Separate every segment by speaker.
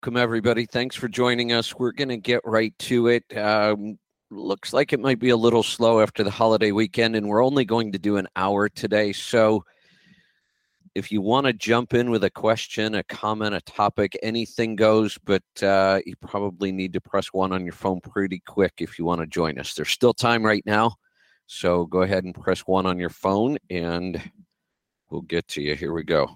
Speaker 1: Welcome, everybody. Thanks for joining us. We're going to get right to it. Looks like it might be a little slow after the holiday weekend, and we're only going to do an hour today. So if you want to jump in with a question, a comment, a topic, anything goes, but you probably need to press 1 on your phone pretty quick if you want to join us. There's still time right now, so go ahead and press 1 on your phone, and we'll get to you. Here we go.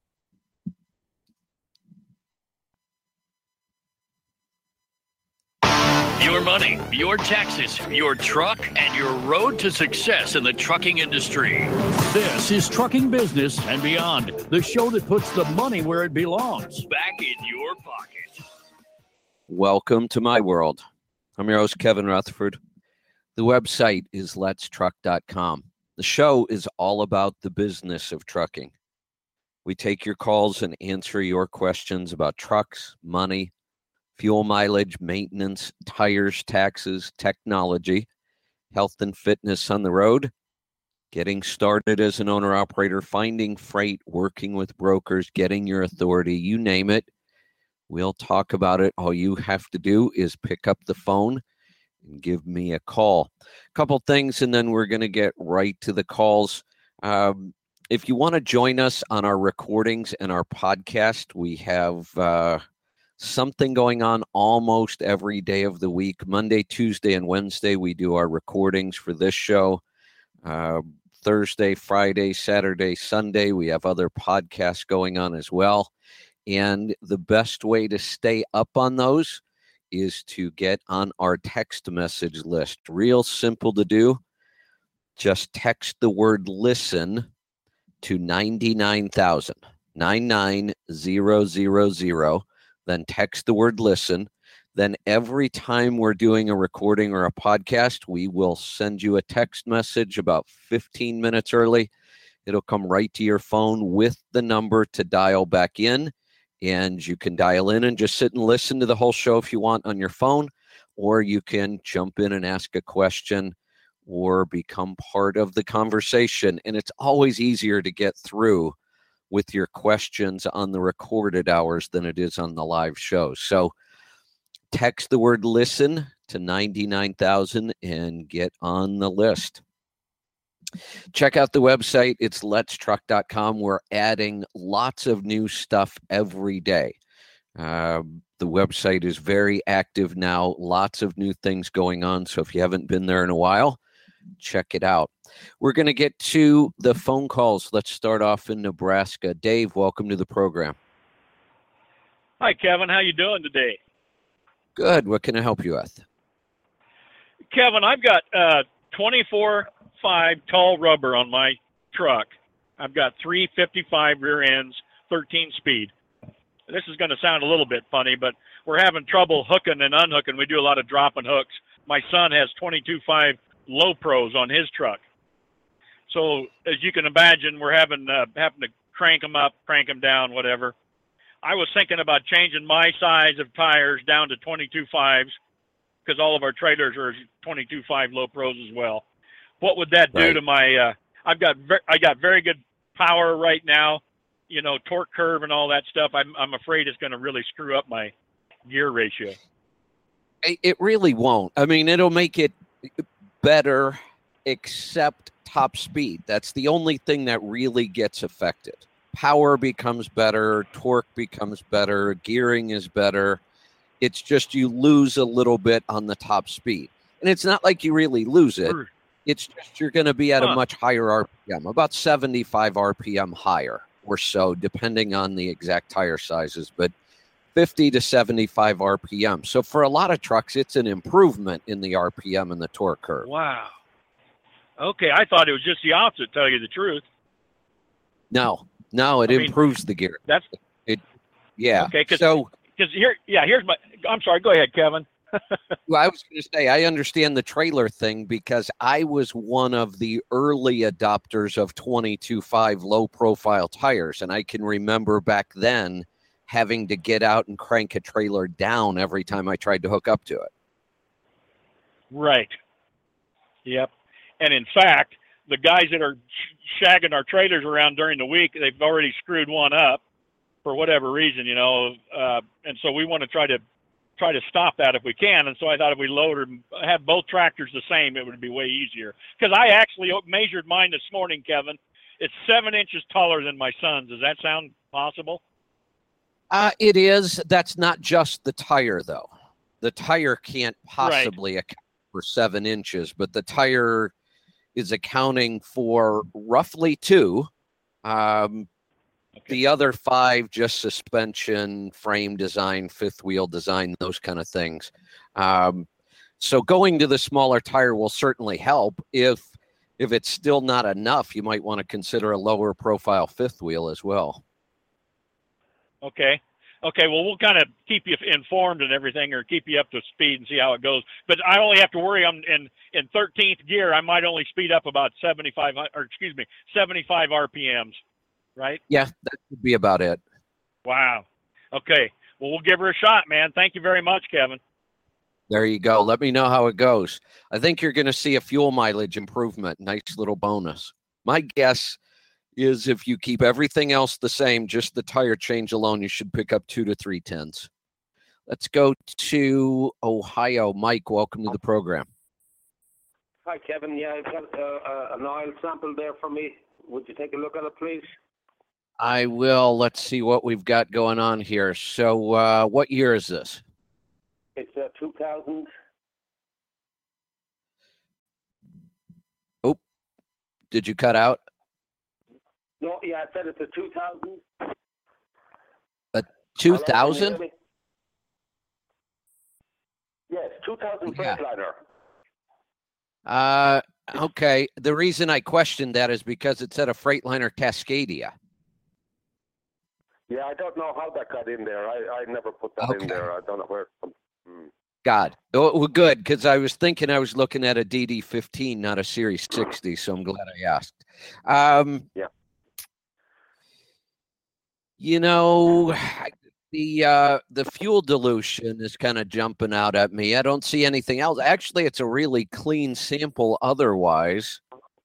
Speaker 2: Your money, your taxes, your truck, and your road to success in the trucking industry. This is Trucking Business and Beyond, the show that puts the money where it belongs, back in your pocket.
Speaker 1: Welcome to my world. I'm your host, Kevin Rutherford. The website is letstruck.com. The show is all about the business of trucking. We take your calls and answer your questions about trucks, money, fuel mileage, maintenance, tires, taxes, technology, health and fitness on the road, getting started as an owner-operator, finding freight, working with brokers, getting your authority, you name it. We'll talk about it. All you have to do is pick up the phone and give me a call. A couple things, and then we're going to get right to the calls. If you want to join us on our recordings and our podcast, we have something going on almost every day of the week. Monday, Tuesday, and Wednesday, we do our recordings for this show. Thursday, Friday, Saturday, Sunday, we have other podcasts going on as well. And the best way to stay up on those is to get on our text message list. Real simple to do. Just text the word listen to 99,000, 99000. Then text the word listen. Then every time we're doing a recording or a podcast, we will send you a text message about 15 minutes early. It'll come right to your phone with the number to dial back in. And you can dial in and just sit and listen to the whole show if you want on your phone, or you can jump in and ask a question or become part of the conversation. And it's always easier to get through with your questions on the recorded hours than it is on the live show. So text the word listen to 99,000 and get on the list. Check out the website. It's letstruck.com. We're adding lots of new stuff every day. The website is very active now. Lots of new things going on. So if you haven't been there in a while, check it out. We're going to get to the phone calls. Let's start off in Nebraska. Dave, welcome to the program.
Speaker 3: Hi, Kevin. How you doing today?
Speaker 1: Good. What can I help you with?
Speaker 3: Kevin, I've got 24.5 tall rubber on my truck. I've got 355 rear ends, 13 speed. This is going to sound a little bit funny, but we're having trouble hooking and unhooking. We do a lot of drop and hooks. My son has 22.5 low pros on his truck. So as you can imagine, we're having to crank them up, crank them down, whatever. I was thinking about changing my size of tires down to 22.5s because all of our trailers are 22.5 low pros as well. What would that do to my? I got very good power right now, torque curve and all that stuff. I'm afraid it's going to really screw up my gear ratio.
Speaker 1: It really won't. I mean, it'll make it better, except top speed. That's the only thing that really gets affected. Power becomes better, torque becomes better, gearing is better. It's just you lose a little bit on the top speed. And it's not like you really lose it. It's just you're going to be at a much higher RPM, about 75 RPM higher or so, depending on the exact tire sizes, but 50 to 75 RPM. So for a lot of trucks, it's an improvement in the RPM and the torque curve.
Speaker 3: Wow. Okay, I thought it was just the opposite, to tell you the truth.
Speaker 1: No, it improves the gear. Yeah.
Speaker 3: Okay, because here's my. I'm sorry. Go ahead, Kevin.
Speaker 1: Well, I was going to say I understand the trailer thing because I was one of the early adopters of 22.5 low-profile tires, and I can remember back then having to get out and crank a trailer down every time I tried to hook up to it.
Speaker 3: Right. Yep. And in fact, the guys that are shagging our trailers around during the week, they've already screwed one up. for whatever reason, and so we want to try to stop that if we can. And so I thought if we have both tractors the same, it would be way easier. Because I actually measured mine this morning, Kevin. It's 7 inches taller than my son's. Does that sound possible?
Speaker 1: It is. That's not just the tire, though. The tire can't possibly account for 7 inches, but the tire is accounting for roughly 2. The other 5, just suspension, frame design, fifth wheel design, those kind of things. So going to the smaller tire will certainly help. If it's still not enough, you might want to consider a lower profile fifth wheel as well.
Speaker 3: Okay. Well, we'll kind of keep you informed and everything, or keep you up to speed and see how it goes. But I only have to worry in 13th gear. I might only speed up about 75 RPMs. Right?
Speaker 1: Yeah, that would be about it.
Speaker 3: Wow. Okay. Well, we'll give her a shot, man. Thank you very much, Kevin.
Speaker 1: There you go. Let me know how it goes. I think you're going to see a fuel mileage improvement. Nice little bonus. My guess is if you keep everything else the same, just the tire change alone, you should pick up 2 to 3 tenths. Let's go to Ohio. Mike, welcome to the program.
Speaker 4: Hi, Kevin. Yeah, I've got an oil sample there for me. Would you take a look at it, please?
Speaker 1: I will. Let's see what we've got going on here. So what year is this?
Speaker 4: It's 2000.
Speaker 1: Oh, did you cut out?
Speaker 4: No, yeah, I said it's a 2000.
Speaker 1: A 2000?
Speaker 4: Yes, 2000
Speaker 1: Yeah.
Speaker 4: Freightliner.
Speaker 1: Okay. The reason I questioned that is because it said a Freightliner Cascadia.
Speaker 4: Yeah, I don't know how that got in there. I never put that in there. I don't know where.
Speaker 1: God. Oh, well, good, because I was thinking I was looking at a DD15, not a Series 60, so I'm glad I asked.
Speaker 4: Yeah.
Speaker 1: The fuel dilution is kind of jumping out at me. I don't see anything else. Actually, it's a really clean sample otherwise.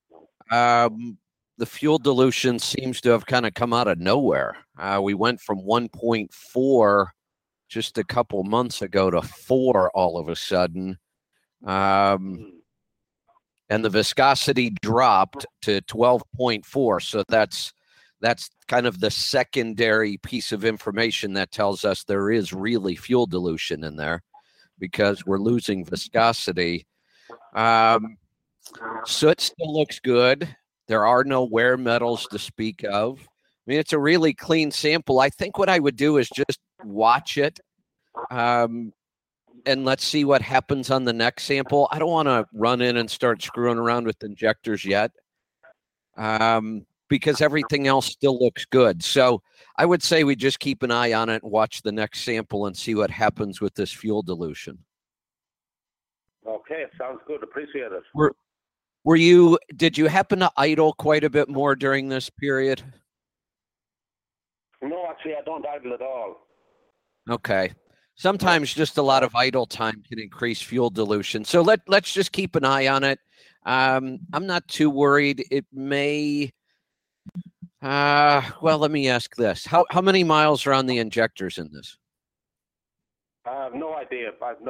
Speaker 1: The fuel dilution seems to have kind of come out of nowhere. We went from 1.4 just a couple months ago to 4 all of a sudden. And the viscosity dropped to 12.4. So that's kind of the secondary piece of information that tells us there is really fuel dilution in there because we're losing viscosity. Soot still looks good. There are no wear metals to speak of. I mean, it's a really clean sample. I think what I would do is just watch it and let's see what happens on the next sample. I don't want to run in and start screwing around with injectors yet because everything else still looks good. So I would say we just keep an eye on it and watch the next sample and see what happens with this fuel dilution.
Speaker 4: Okay, sounds good. Appreciate it.
Speaker 1: Did you happen to idle quite a bit more during this period?
Speaker 4: No, actually, I don't idle at all.
Speaker 1: Okay. Sometimes just a lot of idle time can increase fuel dilution. So let's just keep an eye on it. I'm not too worried. It may. Well, let me ask this: How many miles are on the injectors in this?
Speaker 4: I have no idea.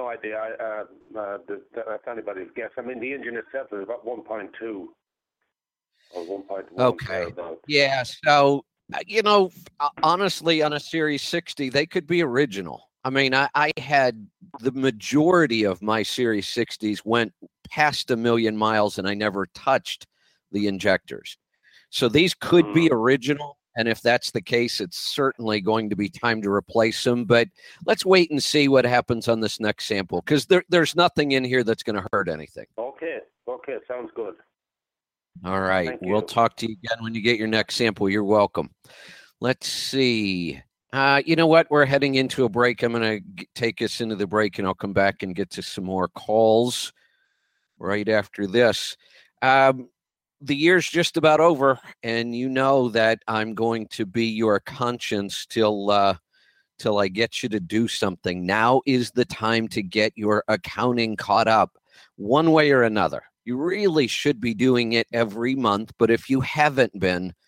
Speaker 4: That's anybody's guess. I mean, the engine itself is about 1.2 or 1.1.
Speaker 1: Okay. Yeah. So, honestly, on a Series 60, they could be original. I mean, I had the majority of my Series 60s went past 1 million miles, and I never touched the injectors. So these could be original. And if that's the case, it's certainly going to be time to replace them. But let's wait and see what happens on this next sample, because there's nothing in here that's going to hurt anything.
Speaker 4: Okay, sounds good.
Speaker 1: All right. We'll talk to you again when you get your next sample. You're welcome. Let's see. You know what? We're heading into a break. I'm going to take us into the break, and I'll come back and get to some more calls right after this. The year's just about over, and you know that I'm going to be your conscience till I get you to do something. Now is the time to get your accounting caught up one way or another. You really should be doing it every month, but if you haven't been,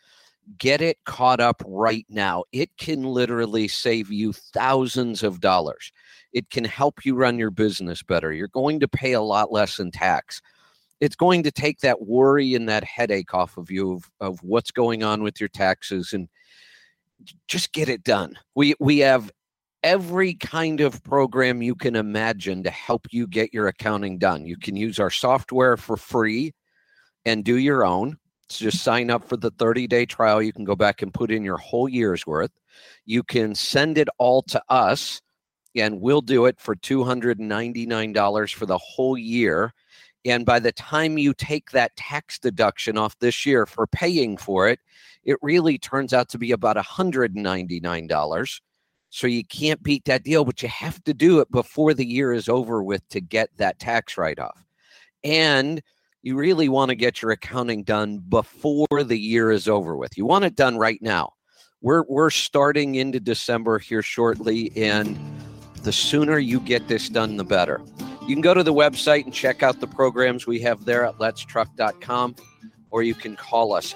Speaker 1: Get it caught up right now. It can literally save you thousands of dollars. It can help you run your business better. You're going to pay a lot less in tax. It's going to take that worry and that headache off of you of what's going on with your taxes, and just get it done. We have every kind of program you can imagine to help you get your accounting done. You can use our software for free and do your own. So just sign up for the 30-day trial. You can go back and put in your whole year's worth. You can send it all to us, and we'll do it for $299 for the whole year. And by the time you take that tax deduction off this year for paying for it, it really turns out to be about $199. So you can't beat that deal, but you have to do it before the year is over with to get that tax write-off. And you really want to get your accounting done before the year is over with. You want it done right now. We're starting into December here shortly, and the sooner you get this done, the better. You can go to the website and check out the programs we have there at letstruck.com, or you can call us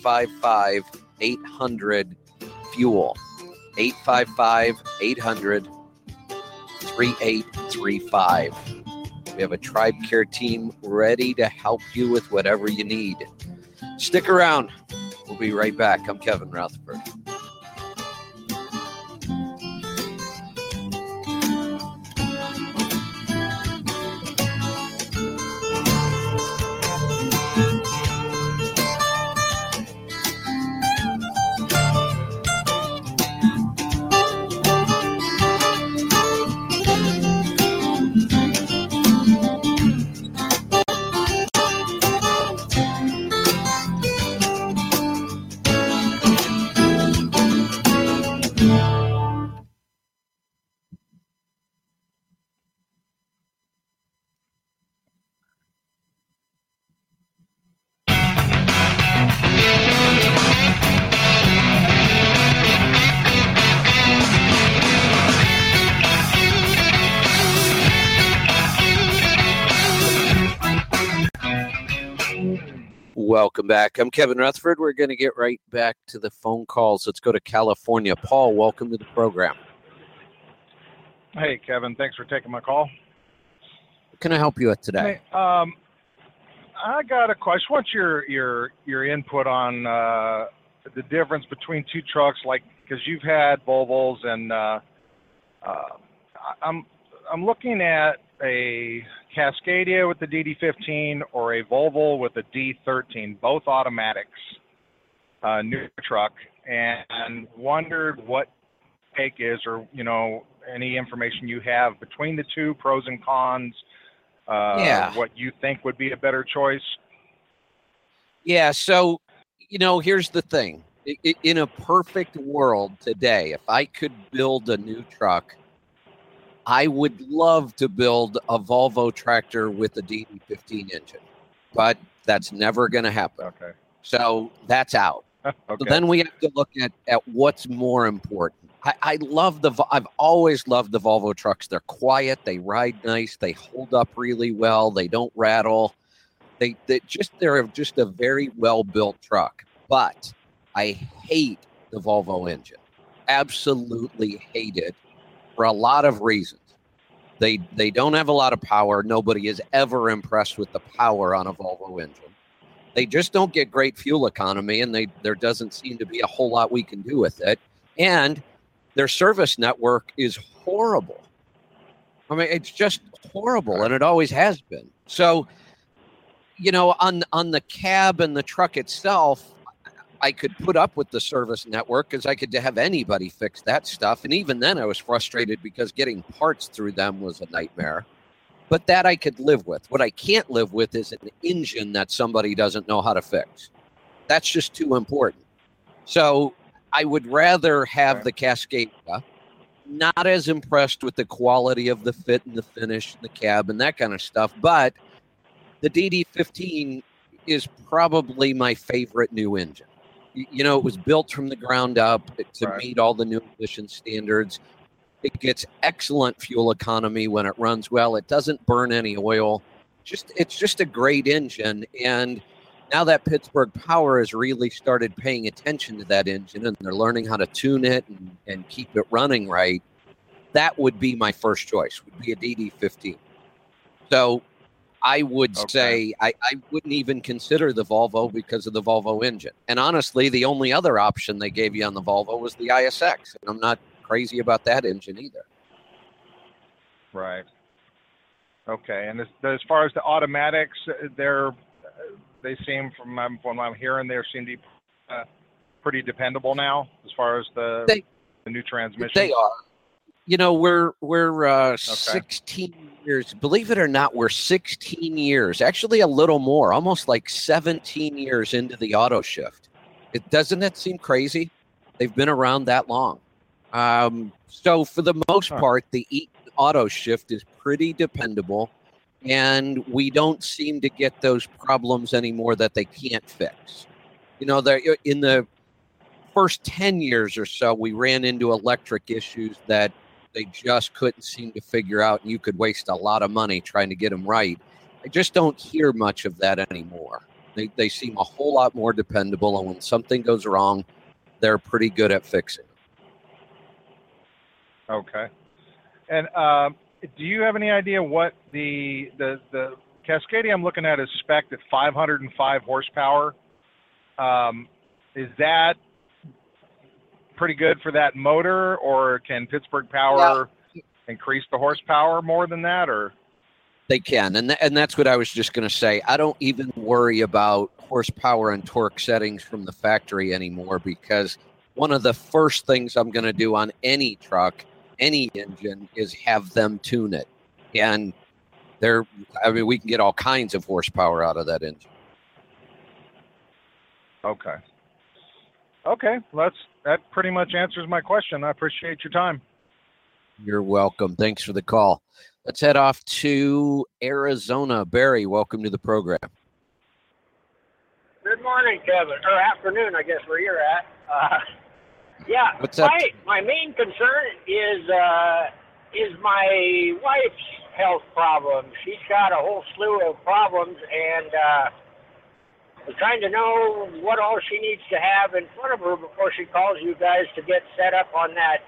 Speaker 1: 855-800-FUEL, 855-800-3835. We have a Tribe Care team ready to help you with whatever you need. Stick around. We'll be right back. I'm Kevin Rutherford. Welcome back. I'm Kevin Rutherford. We're going to get right back to the phone calls. Let's go to California. Paul, welcome to the program.
Speaker 5: Hey, Kevin. Thanks for taking my call.
Speaker 1: What can I help you with today?
Speaker 5: Hey, I got a question. What's your input on the difference between two trucks? Like, because you've had Volvos, and I'm looking at a Cascadia with the DD15 or a Volvo with the D13, both automatics, new truck, and wondered what take is, or any information you have between the two, pros and cons. What you think would be a better choice.
Speaker 1: Yeah. So, here's the thing. In a perfect world today, if I could build a new truck, I would love to build a Volvo tractor with a DD15 engine, but that's never going to happen.
Speaker 5: Okay.
Speaker 1: So that's out.
Speaker 5: Okay.
Speaker 1: So then we have to look at what's more important. I've always loved the Volvo trucks. They're quiet. They ride nice. They hold up really well. They don't rattle. They're just a very well-built truck. But I hate the Volvo engine. Absolutely hate it. For a lot of reasons. They don't have a lot of power. Nobody is ever impressed with the power on a Volvo engine. They just don't get great fuel economy, and there doesn't seem to be a whole lot we can do with it. And their service network is horrible. I mean, it's just horrible, and it always has been. So, on the cab and the truck itself, I could put up with the service network because I could have anybody fix that stuff. And even then I was frustrated because getting parts through them was a nightmare. But that I could live with. What I can't live with is an engine that somebody doesn't know how to fix. That's just too important. So I would rather have the Cascadia. Not as impressed with the quality of the fit and the finish, the cab and that kind of stuff. But the DD15 is probably my favorite new engine. It was built from the ground up to meet all the new emission standards. It gets excellent fuel economy when it runs well. It doesn't burn any oil. It's just a great engine. And Now that Pittsburgh Power has really started paying attention to that engine and they're learning how to tune it and keep it running right, that would be my first choice, would be a DD15. So I would say I wouldn't even consider the Volvo because of the Volvo engine. And honestly, the only other option they gave you on the Volvo was the ISX. And I'm not crazy about that engine either.
Speaker 5: Right. Okay. And as far as the automatics, they seem, from what I'm hearing, they seem to be pretty dependable now as far as the new transmission.
Speaker 1: They are. You know, we're 16 years. Believe it or not, we're 16 years, actually a little more, almost like 17 years into the auto shift. Doesn't that seem crazy? They've been around that long. So for the most part, the Eaton auto shift is pretty dependable. And we don't seem to get those problems anymore that they can't fix. You know, in the first 10 years or so, we ran into electric issues that they just couldn't seem to figure out, and you could waste a lot of money trying to get them right. I just don't hear much of that anymore. They seem a whole lot more dependable, and when something goes wrong, they're pretty good at fixing it.
Speaker 5: Okay. And do you have any idea what the Cascadia I'm looking at is spec'd at 505 horsepower? Is that pretty good for that motor, or can Pittsburgh Power increase the horsepower more than that? Or
Speaker 1: they can, and that's what I was just going to say. I don't even worry about horsepower and torque settings from the factory anymore, because one of the first things I'm going to do on any truck, any engine, is have them tune it. And we can get all kinds of horsepower out of that engine.
Speaker 5: Okay. Well, that pretty much answers my question. I appreciate your time.
Speaker 1: You're welcome. Thanks for the call. Let's head off to Arizona. Barry, welcome to the program.
Speaker 6: Good morning, Kevin, or afternoon, I guess, where you're at.
Speaker 1: What's up?
Speaker 6: My main concern is my wife's health problems. She's got a whole slew of problems, and I'm trying to know what all she needs to have in front of her before she calls you guys to get set up on that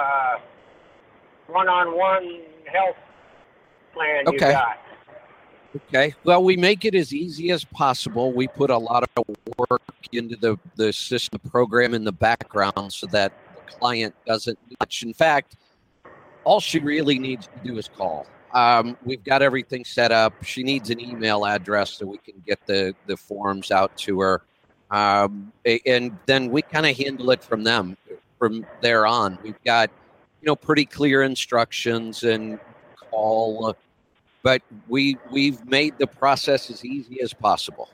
Speaker 6: one-on-one health plan you got.
Speaker 1: Okay. Well, we make it as easy as possible. We put a lot of work into the system program in the background so that the client doesn't much. In fact, all she really needs to do is call. We've got everything set up. She needs an email address so we can get the forms out to her. And then we kind of handle it from there on. We've got, pretty clear instructions and call. But we've made the process as easy as possible.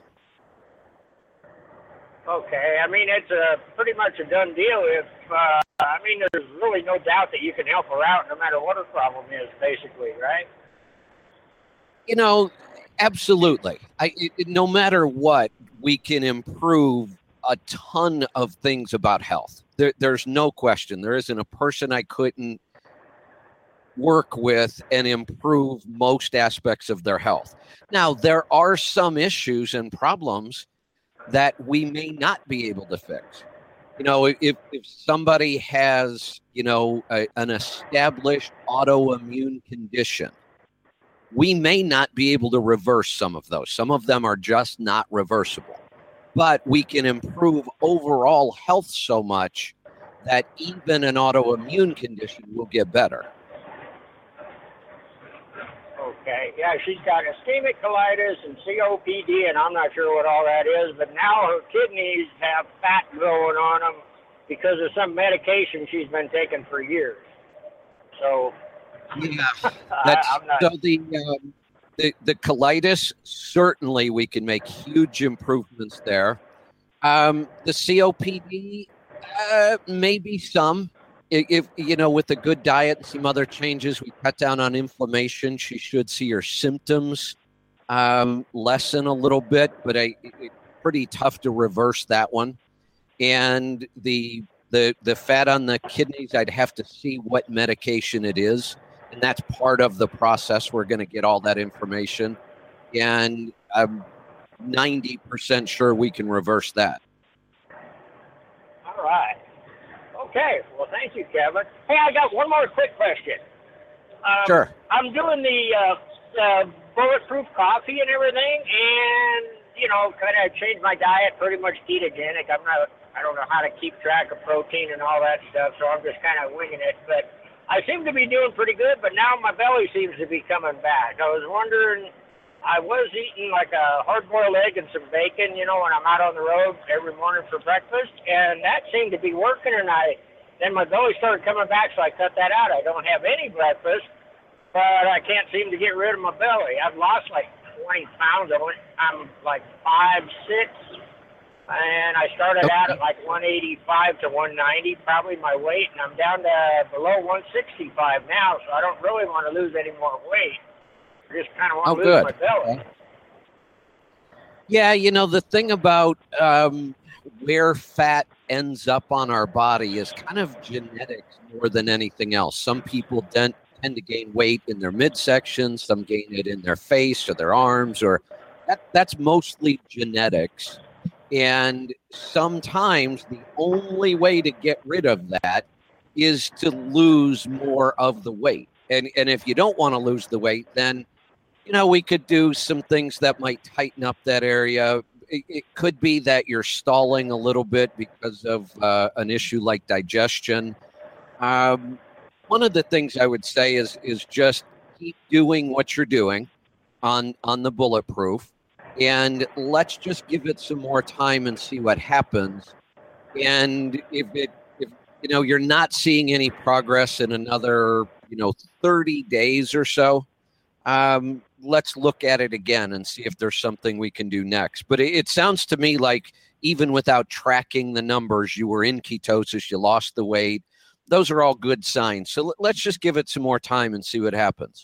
Speaker 6: Okay, I mean, it's pretty much a done deal. There's really no doubt that you can help her out no matter what her problem is, basically, right?
Speaker 1: Absolutely. No matter what, we can improve a ton of things about health. There's no question. There isn't a person I couldn't work with and improve most aspects of their health. Now, there are some issues and problems that we may not be able to fix. If somebody has, an established autoimmune condition, we may not be able to reverse some of those. Some of them are just not reversible. But we can improve overall health so much that even an autoimmune condition will get better.
Speaker 6: Okay, yeah, she's got ischemic colitis and COPD, and I'm not sure what all that is, but now her kidneys have fat growing on them because of some medication she's been taking for years. So,
Speaker 1: yeah,
Speaker 6: I'm not...
Speaker 1: So the colitis, certainly we can make huge improvements there. The COPD, maybe some. If with a good diet and some other changes, we cut down on inflammation, she should see her symptoms lessen a little bit, but it's pretty tough to reverse that one. And the fat on the kidneys, I'd have to see what medication it is, and that's part of the process. We're going to get all that information, and 90% sure we can reverse that.
Speaker 6: All right. Okay. Well, thank you, Kevin. Hey, I got one more quick question.
Speaker 1: Sure.
Speaker 6: I'm doing the bulletproof coffee and everything, and kind of changed my diet, pretty much ketogenic. I don't know how to keep track of protein and all that stuff, so I'm just kind of winging it. But I seem to be doing pretty good, but now my belly seems to be coming back. I was wondering, I was eating like a hard-boiled egg and some bacon, when I'm out on the road every morning for breakfast, and that seemed to be working, and then my belly started coming back, so I cut that out. I don't have any breakfast, but I can't seem to get rid of my belly. I've lost like 20 pounds. I'm like 5'6", and I started out at like 185 to 190, probably my weight, and I'm down to below 165 now, so I don't really want to lose any more weight. I just kind of want to lose my belly.
Speaker 1: Okay. Yeah, the thing about where fat ends up on our body is kind of genetics more than anything else. Some people tend to gain weight in their midsection, some gain it in their face or their arms, or that's mostly genetics. And sometimes the only way to get rid of that is to lose more of the weight. And if you don't want to lose the weight, then we could do some things that might tighten up that area. It could be that you're stalling a little bit because of an issue like digestion. One of the things I would say is just keep doing what you're doing on the bulletproof, and let's just give it some more time and see what happens. And if you're not seeing any progress in another 30 days or so, let's look at it again and see if there's something we can do next. But it sounds to me like even without tracking the numbers, you were in ketosis, you lost the weight. Those are all good signs. So let's just give it some more time and see what happens.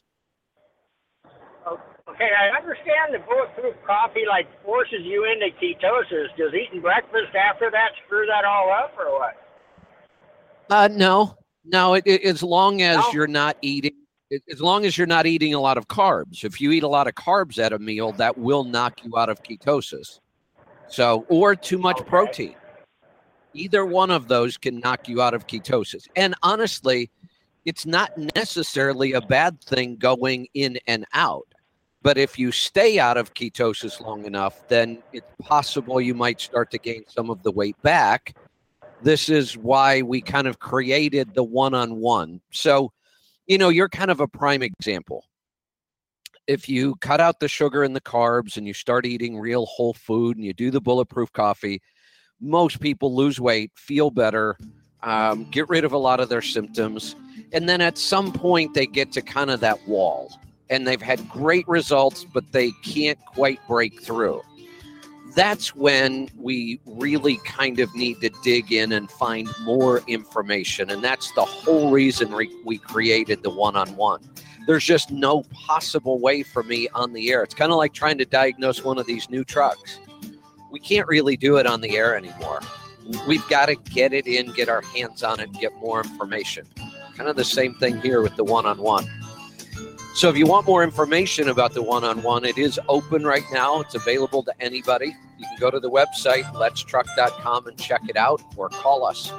Speaker 6: Okay, I understand the bulletproof coffee forces you into ketosis. Does eating breakfast after that screw that all up or what?
Speaker 1: No. As long as you're not eating. As long as you're not eating a lot of carbs. If you eat a lot of carbs at a meal, that will knock you out of ketosis. Or too much protein. Either one of those can knock you out of ketosis. And honestly, it's not necessarily a bad thing going in and out. But if you stay out of ketosis long enough, then it's possible you might start to gain some of the weight back. This is why we kind of created the one-on-one. So, you're kind of a prime example. If you cut out the sugar and the carbs and you start eating real whole food and you do the bulletproof coffee, most people lose weight, feel better, get rid of a lot of their symptoms. And then at some point they get to kind of that wall and they've had great results, but they can't quite break through. That's when we really kind of need to dig in and find more information. And that's the whole reason we created the one-on-one. There's just no possible way for me on the air. It's kind of like trying to diagnose one of these new trucks. We can't really do it on the air anymore. We've got to get it in, get our hands on it, get more information. Kind of the same thing here with the one-on-one. So if you want more information about the one-on-one, it is open right now. It's available to anybody. You can go to the website, letstruck.com, and check it out, or call us,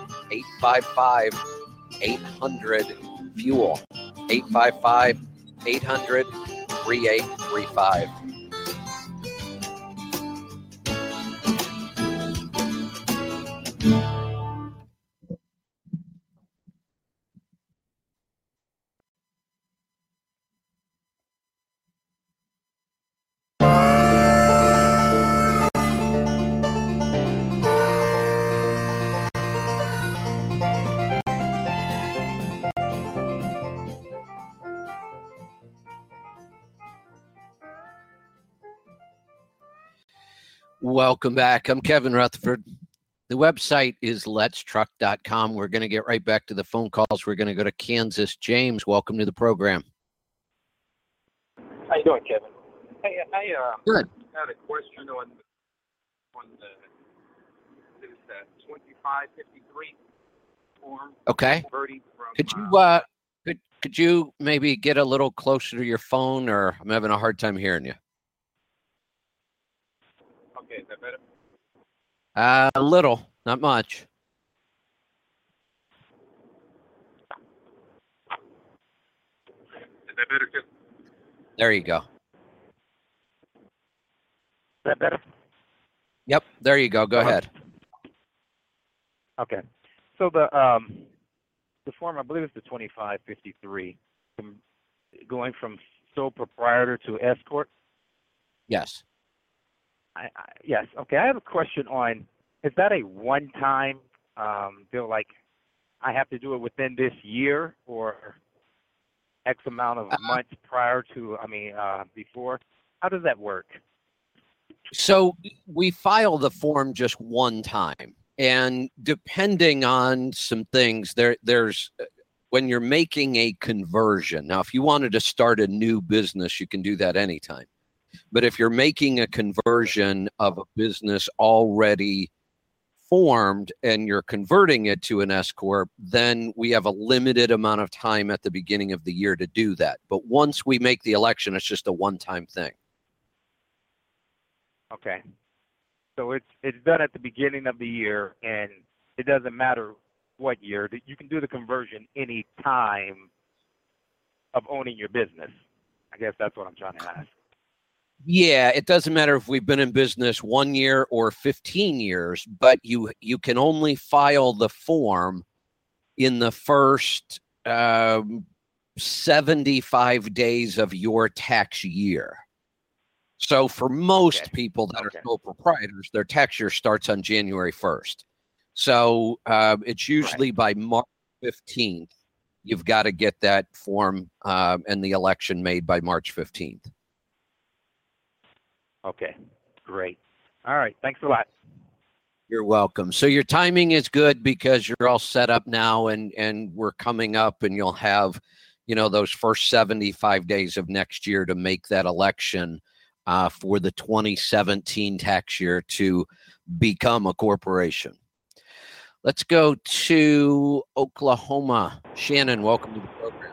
Speaker 1: 855-800-FUEL, 855-800-3835. Welcome back. I'm Kevin Rutherford. The website is letstruck.com. We're going to get right back to the phone calls. We're going to go to Kansas. James, welcome to the program.
Speaker 7: How you doing, Kevin? Hey, I
Speaker 1: Good.
Speaker 7: had a question on the 2553 form.
Speaker 1: Okay. Could you maybe get a little closer to your phone, or I'm having a hard time hearing you?
Speaker 7: that better?
Speaker 1: A little, not much.
Speaker 7: Is that better too?
Speaker 1: There you go.
Speaker 8: Is that better?
Speaker 1: Yep, there you go. Go ahead.
Speaker 8: Okay. So the form, I believe it's the 2553, going from sole proprietor to S corp.
Speaker 1: Yes.
Speaker 8: Yes. Okay. I have a question on: is that a one-time deal? Like, I have to do it within this year, or X amount of months prior to? Before. How does that work?
Speaker 1: So we file the form just one time, and depending on some things, there's when you're making a conversion. Now, if you wanted to start a new business, you can do that anytime. But if you're making a conversion of a business already formed and you're converting it to an S corp, then we have a limited amount of time at the beginning of the year to do that. But once we make the election, it's just a one-time thing.
Speaker 8: Okay. So it's done at the beginning of the year, and it doesn't matter what year. You can do the conversion any time of owning your business. I guess that's what I'm trying to ask.
Speaker 1: Yeah, it doesn't matter if we've been in business 1 year or 15 years, but you can only file the form in the first 75 days of your tax year. So for most people that are sole proprietors, their tax year starts on January 1st. So it's usually by March 15th, you've got to get that form and the election made by March 15th.
Speaker 8: Okay, great. All right, thanks a lot.
Speaker 1: You're welcome. So your timing is good because you're all set up now, and we're coming up, and you'll have, those first 75 days of next year to make that election for the 2017 tax year to become a corporation. Let's go to Oklahoma. Shannon, welcome to the program.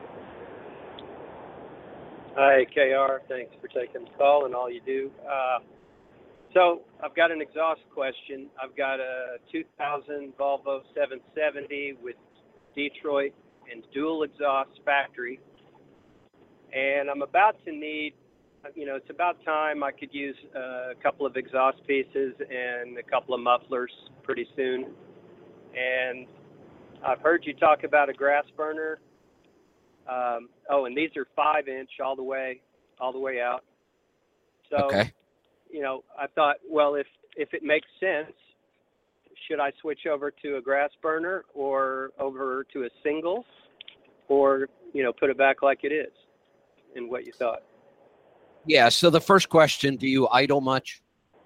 Speaker 9: Hi, KR. Thanks for taking the call and all you do. So I've got an exhaust question. I've got a 2000 Volvo 770 with Detroit and dual exhaust factory. And I'm about to need, it's about time I could use a couple of exhaust pieces and a couple of mufflers pretty soon. And I've heard you talk about a grass burner. And these are 5-inch all the way out. So,
Speaker 1: okay.
Speaker 9: I thought, well, if it makes sense, should I switch over to a grass burner or over to a single, or, put it back like it is, and what you thought?
Speaker 1: Yeah. So the first question, do you idle much?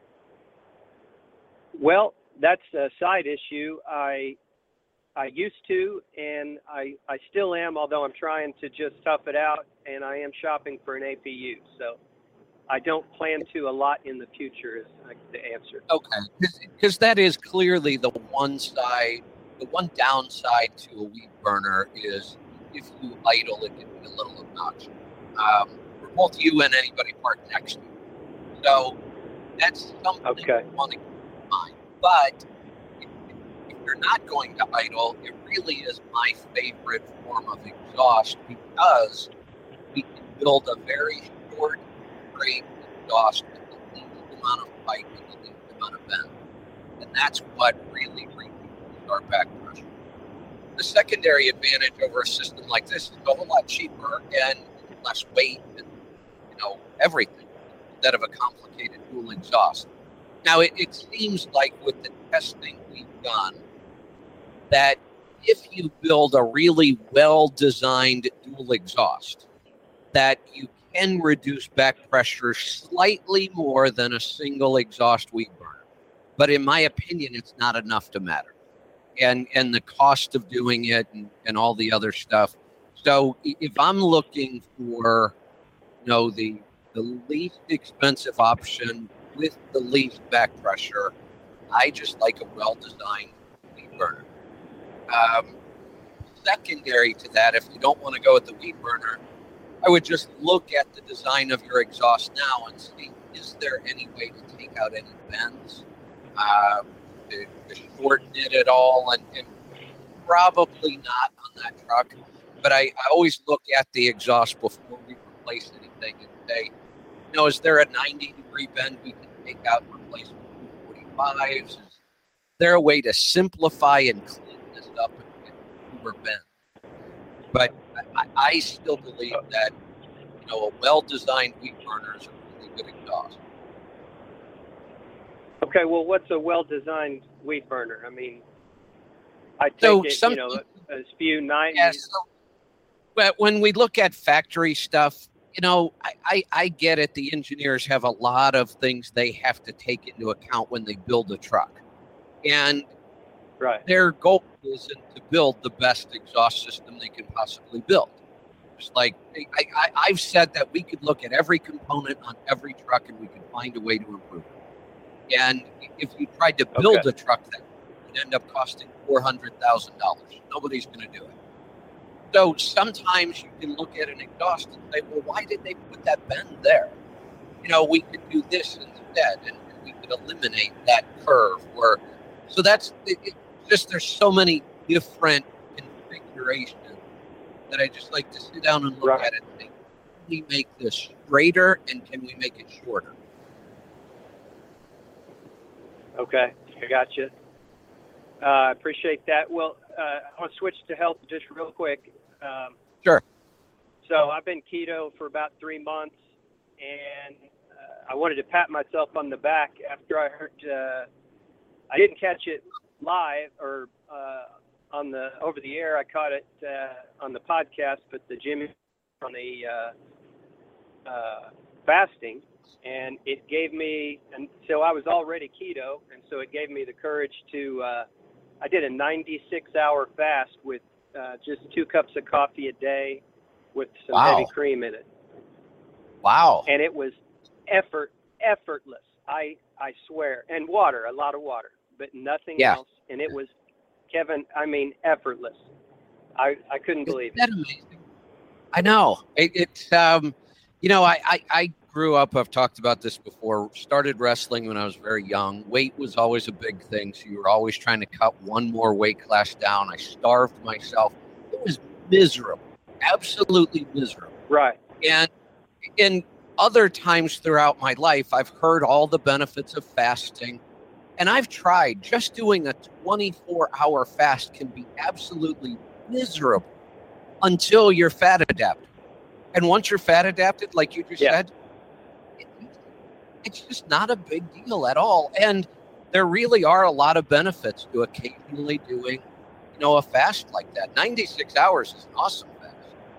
Speaker 9: Well, that's a side issue. I used to, and I still am, although I'm trying to just tough it out, and I am shopping for an APU. So I don't plan to a lot in the future is the answer.
Speaker 1: Okay, because that is clearly the one downside to a weed burner is if you idle, it can be a little obnoxious. For both you and anybody parked next to you. So that's something you want to keep in mind. But if you're not going to idle, it really is my favorite form of exhaust because we can build a very short, straight exhaust with the least amount of pipe and the least amount of bend. And that's what really reduces our back pressure. The secondary advantage over a system like this is a whole lot cheaper and less weight and everything instead of a complicated dual exhaust. Now, it seems like with the testing we've done that if you build a really well-designed dual exhaust, that you can reduce back pressure slightly more than a single exhaust weed burner. But in my opinion, it's not enough to matter. And the cost of doing it and all the other stuff. So if I'm looking for, the least expensive option with the least back pressure, I just like a well-designed weed burner. Secondary to that, if you don't want to go with the weed burner, I would just look at the design of your exhaust now and see is there any way to take out any bends, to shorten it at all? And probably not on that truck. But I always look at the exhaust before we replace anything and say, is there a 90-degree bend we can take out and replace with 245s? Is there a way to simplify and clean this up and get fewer bends? But I still believe that, a well-designed wheat burner is a really good exhaust.
Speaker 9: Okay, well, what's a well-designed wheat burner? I mean, I take a few 90s.
Speaker 1: Yeah, but when we look at factory stuff, I get it. The engineers have a lot of things they have to take into account when they build a truck. And their goal isn't to build the best exhaust system they can possibly build. It's like I've said that we could look at every component on every truck and we could find a way to improve it. And if you tried to build a truck that would end up costing $400,000, nobody's going to do it. So sometimes you can look at an exhaust and say, well, why did they put that bend there? We could do this instead, and we could eliminate that curve. So that's just there's so many different configurations that I just like to sit down and look at it and think, can we make this straighter and can we make it shorter?
Speaker 9: Okay, I got you. I appreciate that. Well, I want to switch to health just real quick.
Speaker 1: Sure.
Speaker 9: So I've been keto for about 3 months, and I wanted to pat myself on the back after I heard. I didn't catch it live or on the over the air. I caught it on the podcast, but the Jimmy on the fasting, and it gave me. And so I was already keto, and so it gave me the courage to. I did a 96-hour fast with just 2 cups of coffee a day with some heavy cream in it.
Speaker 1: Wow.
Speaker 9: And it was effortless. I swear. And water, a lot of water, but nothing else. And it was, Kevin, I mean, effortless. I couldn't believe it.
Speaker 1: Isn't that amazing? I know. It's, I grew up, I've talked about this before, started wrestling when I was very young. Weight was always a big thing, so you were always trying to cut one more weight class down. I starved myself. It was miserable, absolutely miserable.
Speaker 9: Right.
Speaker 1: And in other times throughout my life, I've heard all the benefits of fasting, and I've tried. Just doing a 24-hour fast can be absolutely miserable until you're fat adapted. And once you're fat adapted, like you just said, it's just not a big deal at all. And there really are a lot of benefits to occasionally doing, a fast like that. 96 hours is an awesome fast.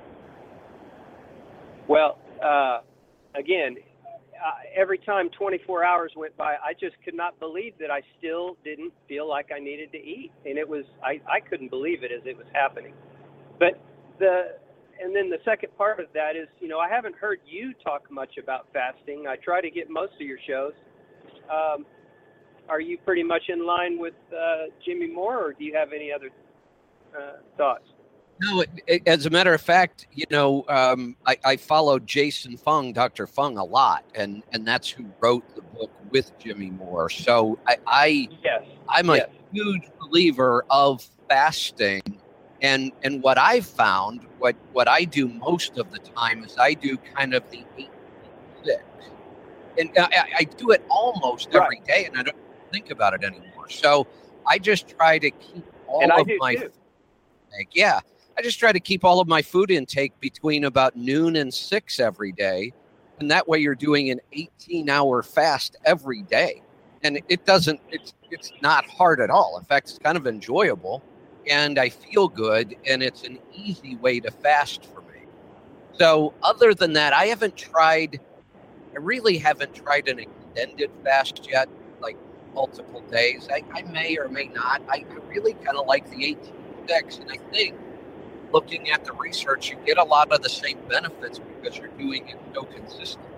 Speaker 9: Well, again, every time 24 hours went by, I just could not believe that I still didn't feel like I needed to eat. And it was, I couldn't believe it as it was happening. But and then the second part of that is, I haven't heard you talk much about fasting. I try to get most of your shows. Are you pretty much in line with Jimmy Moore, or do you have any other thoughts?
Speaker 1: No, as a matter of fact, I followed Jason Fung, Dr. Fung, a lot, and that's who wrote the book with Jimmy Moore. So I'm a huge believer of fasting. And what I've found, what I do most of the time is I do kind of the 8-6. And I do it almost every day, and I don't think about it anymore. So I just try to keep all of my food intake. Yeah, I just try to keep all of my food intake between about noon and 6 every day. And that way you're doing an 18-hour fast every day. And it's not hard at all. In fact, it's kind of enjoyable. And I feel good, and it's an easy way to fast for me. So other than that, I really haven't tried an extended fast yet, like multiple days. I may or may not. I really kind of like the 18-6, and I think looking at the research, you get a lot of the same benefits because you're doing it so consistently.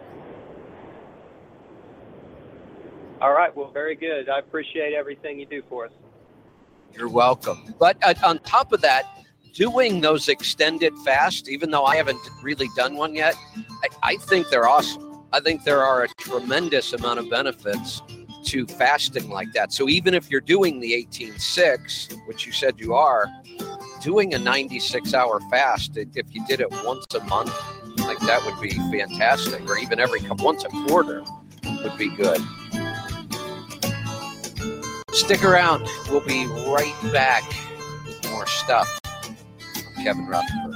Speaker 9: All right. Well, very good. I appreciate everything you do for us.
Speaker 1: You're welcome. But on top of that, doing those extended fasts, even though I haven't really done one yet, I think they're awesome. I think there are a tremendous amount of benefits to fasting like that. So even if you're doing the 18-6, which you said you are, doing a 96-hour fast, if you did it once a month, like that would be fantastic, or even once a quarter would be good. Stick around. We'll be right back with more stuff. I'm Kevin Rutherford.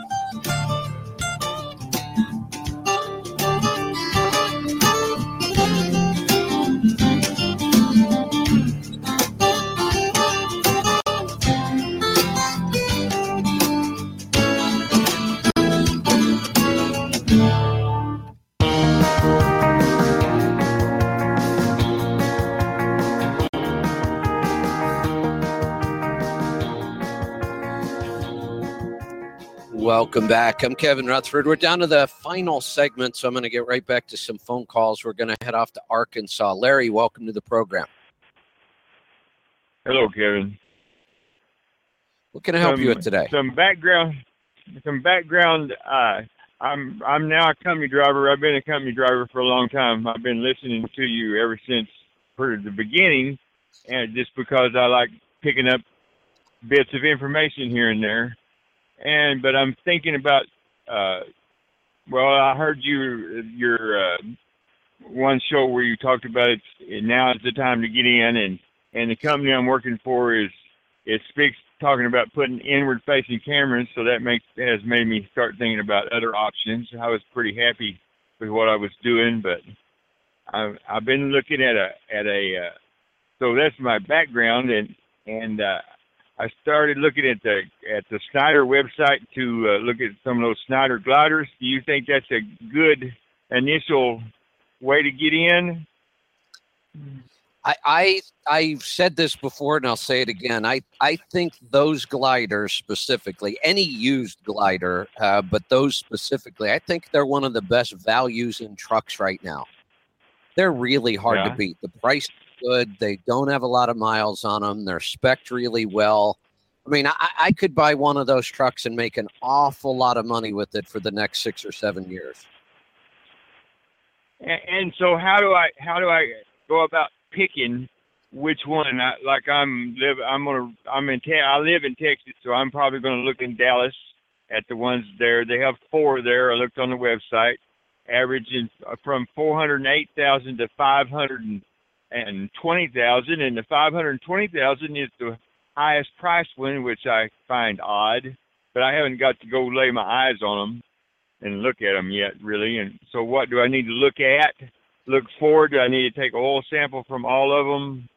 Speaker 1: Welcome back. I'm Kevin Rutherford. We're down to the final segment, so I'm going to get right back to some phone calls. We're going to head off to Arkansas. Larry, welcome to the program.
Speaker 10: Hello, Kevin.
Speaker 1: What can I help you with today?
Speaker 10: Some background. I'm now a company driver. I've been a company driver for a long time. I've been listening to you ever since the beginning, and just because I like picking up bits of information here and there. But I'm thinking about, I heard your one show where you talked about now is the time to get in, and the company I'm working for speaks talking about putting inward facing cameras, so that has made me start thinking about other options. I was pretty happy with what I was doing, but I've been looking so that's my background, and I started looking at the Snyder website to look at some of those Snyder gliders. Do you think that's a good initial way to get in?
Speaker 1: I've said this before, and I'll say it again. I think those gliders specifically, any used glider, but those specifically, I think they're one of the best values in trucks right now. They're really hard to beat. The price good. They don't have a lot of miles on them. They're spec'd really well. I mean, I could buy one of those trucks and make an awful lot of money with it for the next 6 or 7 years.
Speaker 10: And so how do I go about picking which one? I live in Texas, so I'm probably going to look in Dallas at the ones there. They have 4 there. I looked on the website, averaging from 408,000 to 520,000, and the 520,000 is the highest price one, which I find odd, but I haven't got to go lay my eyes on them and look at them yet, really. And so what do I need to look for? Do I need to take a oil sample from all of them?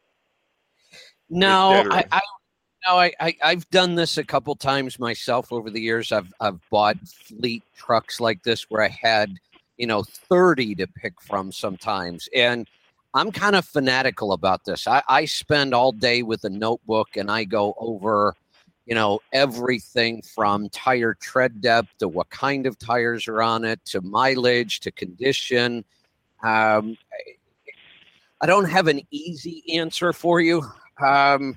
Speaker 1: No, I've done this a couple times myself over the years. I've bought fleet trucks like this where I had, 30 to pick from sometimes. And I'm kind of fanatical about this. I spend all day with a notebook and I go over, everything from tire tread depth to what kind of tires are on it, to mileage, to condition. I don't have an easy answer for you. But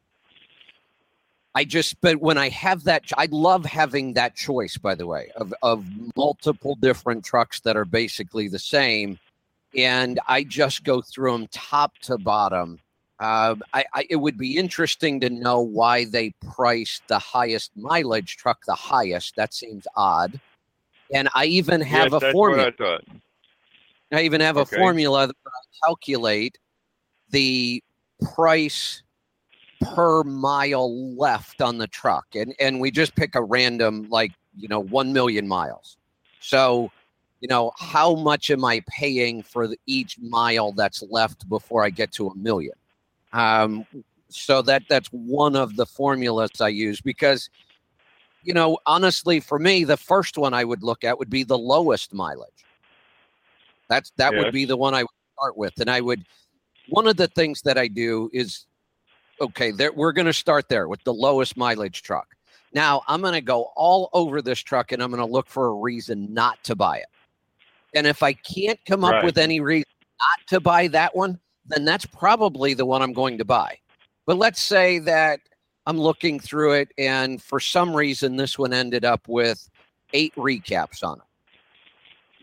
Speaker 1: when I have that, I love having that choice, by the way, of multiple different trucks that are basically the same. And I just go through them top to bottom. It would be interesting to know why they priced the highest mileage truck the highest. That seems odd. And I even have a formula. I even have a formula that I calculate the price per mile left on the truck. And we just pick a random, 1 million miles. So, how much am I paying for each mile that's left before I get to 1 million? So that's one of the formulas I use because, honestly, for me, the first one I would look at would be the lowest mileage. That would be the one I would start with. And one of the things that I do is, we're going to start there with the lowest mileage truck. Now I'm going to go all over this truck and I'm going to look for a reason not to buy it. And if I can't come up with any reason not to buy that one, then that's probably the one I'm going to buy. But let's say that I'm looking through it and for some reason this one ended up with 8 recaps on it.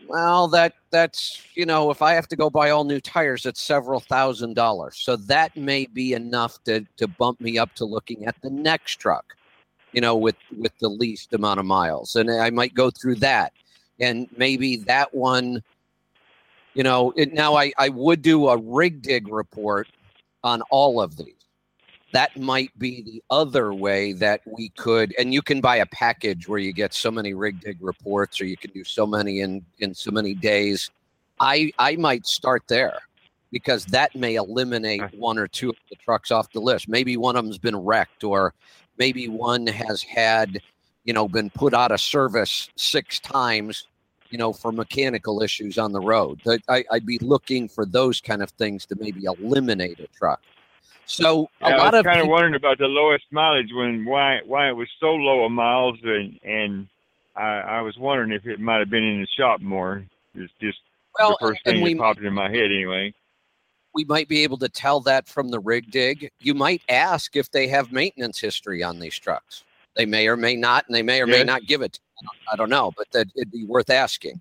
Speaker 1: Well, that's if I have to go buy all new tires, it's several $1,000s. So that may be enough to bump me up to looking at the next truck, with the least amount of miles, and I might go through that, and maybe that one. Now I would do a rig dig report on all of these. That might be the other way that we could, and you can buy a package where you get so many rig dig reports, or you can do so many in so many days. I might start there because that may eliminate one or two of the trucks off the list. Maybe one of them's been wrecked, or maybe one has had, been put out of service 6 times, for mechanical issues on the road. I'd be looking for those kind of things to maybe eliminate a truck. So a lot
Speaker 10: I was
Speaker 1: of
Speaker 10: kind of
Speaker 1: people,
Speaker 10: wondering about the lowest mileage why it was so low of miles, and I was wondering if it might have been in the shop more. It's just the first thing that popped in my head anyway.
Speaker 1: We might be able to tell that from the rig dig. You might ask if they have maintenance history on these trucks. They may or may not, and they may or may not give it. I don't know, but it'd be worth asking.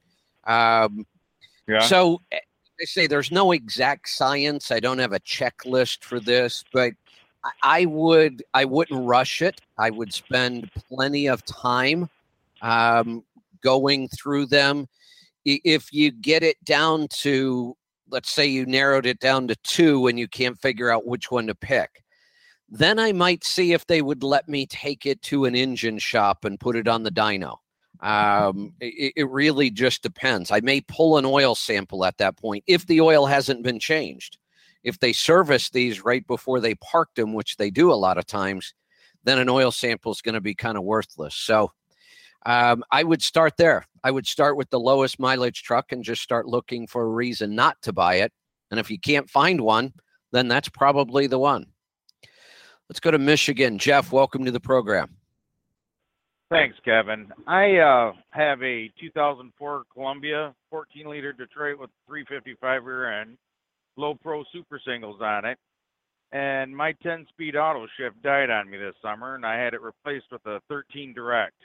Speaker 1: So they say there's no exact science. I don't have a checklist for this, but I wouldn't rush it. I would spend plenty of time going through them. If you get it down to, let's say you narrowed it down to 2 and you can't figure out which one to pick, then I might see if they would let me take it to an engine shop and put it on the dyno. It really just depends. I may pull an oil sample at that point if the oil hasn't been changed. If they service these right before they parked them, which they do a lot of times, then an oil sample is going to be kind of worthless. So I would start there. I would start with the lowest mileage truck and just start looking for a reason not to buy it. And if you can't find one, then that's probably the one. Let's go to Michigan. Jeff, welcome to the program.
Speaker 11: Thanks, Kevin. I have a 2004 Columbia 14-liter Detroit with 355 rear end, low pro super singles on it, and my 10-speed auto shift died on me this summer, and I had it replaced with a 13 direct.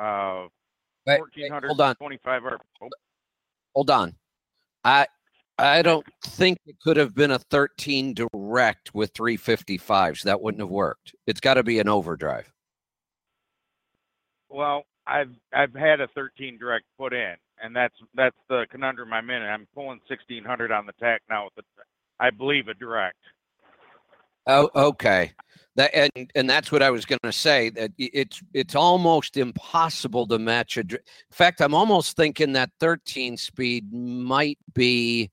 Speaker 11: 1,425 RPM.
Speaker 1: Hold on. I don't think it could have been a 13 direct with 355s. That wouldn't have worked. It's got to be an overdrive.
Speaker 11: Well, I've had a 13 direct put in, and that's the conundrum I'm in. I'm pulling 1,600 on the tack now with I believe a direct.
Speaker 1: Oh, okay. And that's what I was going to say. That it's almost impossible to match in fact, I'm almost thinking that 13 speed might be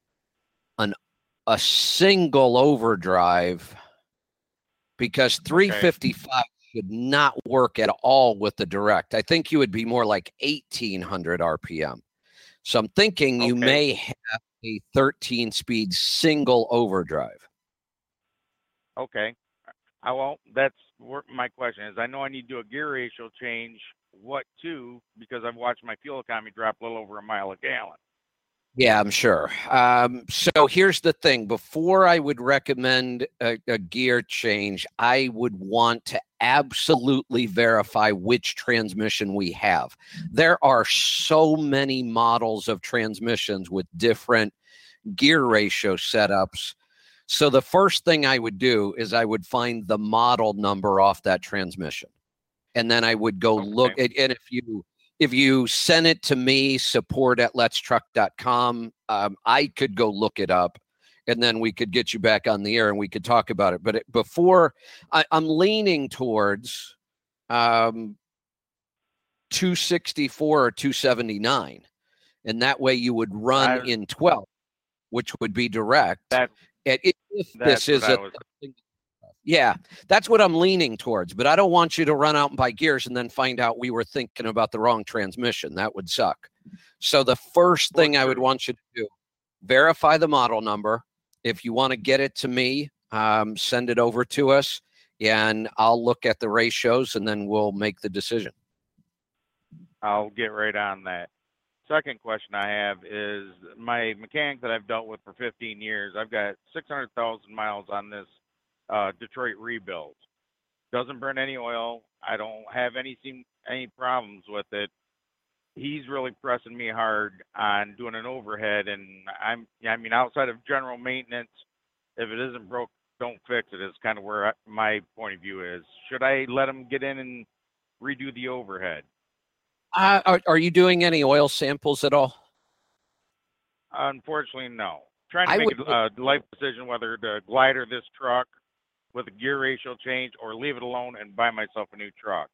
Speaker 1: a single overdrive, because 355 should not work at all with the direct. I think you would be more like 1,800 RPM. So I'm thinking you may have a 13 speed single overdrive.
Speaker 11: Okay. That's what my question is. I know I need to do a gear ratio change. What to? Because I've watched my fuel economy drop a little over a mile a gallon.
Speaker 1: Yeah, I'm sure. So here's the thing. Before I would recommend a gear change, I would want to absolutely verify which transmission we have. There are so many models of transmissions with different gear ratio setups. So the first thing I would do is I would find the model number off that transmission. And then I would go look at, and if you send it to me, support@letstruck.com, I could go look it up, and then we could get you back on the air and we could talk about it. But before, I'm leaning towards 264 or 279, and that way you would run in 12, which would be direct. Yeah, that's what I'm leaning towards, but I don't want you to run out and buy gears and then find out we were thinking about the wrong transmission. That would suck. So the first thing I would want you to do, verify the model number. If you want to get it to me, send it over to us, and I'll look at the ratios, and then we'll make the decision.
Speaker 11: I'll get right on that. Second question I have is my mechanic that I've dealt with for 15 years. I've got 600,000 miles on this Detroit rebuild. Doesn't burn any oil. I don't have any problems with it. he's really pressing me hard on doing an overhead, and I mean, outside of general maintenance, if it isn't broke, don't fix it. Is kind of where my point of view is. Should I let him get in and redo the overhead?
Speaker 1: Are you doing any oil samples at all?
Speaker 11: Unfortunately, no. Trying to make a life decision whether to glider this truck with a gear ratio change or leave it alone and buy myself a new truck.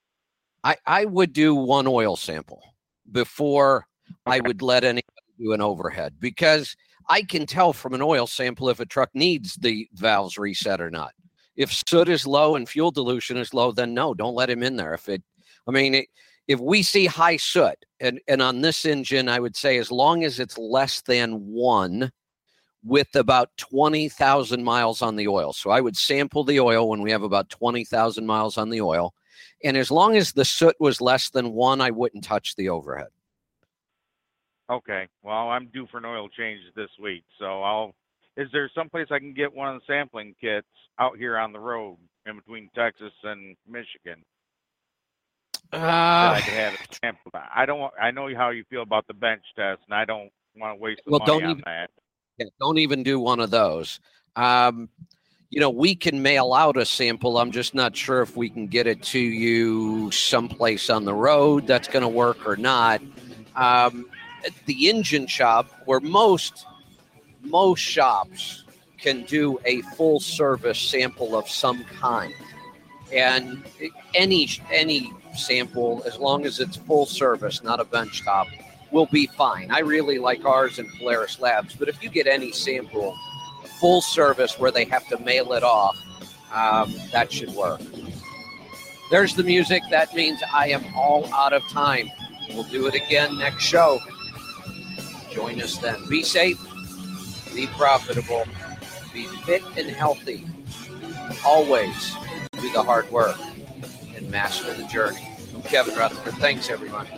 Speaker 1: I would do one oil sample before I would let anybody do an overhead, because I can tell from an oil sample if a truck needs the valves reset or not. If soot is low and fuel dilution is low, then no, don't let him in there. If we see high soot, and on this engine, I would say as long as it's less than 1 with about 20,000 miles on the oil. So I would sample the oil when we have about 20,000 miles on the oil. And as long as the soot was less than 1, I wouldn't touch the overhead.
Speaker 11: Okay. Well, I'm due for an oil change this week. So is there someplace I can get one of the sampling kits out here on the road in between Texas and Michigan? That I could have it sampled. I know how you feel about the bench test, and I don't want to waste the money on that.
Speaker 1: Yeah, don't even do one of those. We can mail out a sample. I'm just not sure if we can get it to you someplace on the road that's going to work or not. The engine shop, where most shops can do a full service sample of some kind, and any sample, as long as it's full service, not a bench top, will be fine. I really like ours in Polaris Labs, but if you get any sample full service where they have to mail it off, that should work. There's the music. That means I am all out of time. We'll do it again next show. Join us then. Be safe, be profitable, be fit and healthy. Always do the hard work and master the journey. I'm Kevin Rutherford. Thanks, everybody.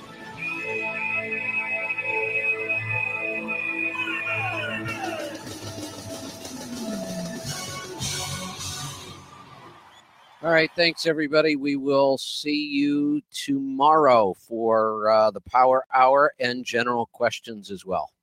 Speaker 1: All right. Thanks, everybody. We will see you tomorrow for the Power Hour and general questions as well.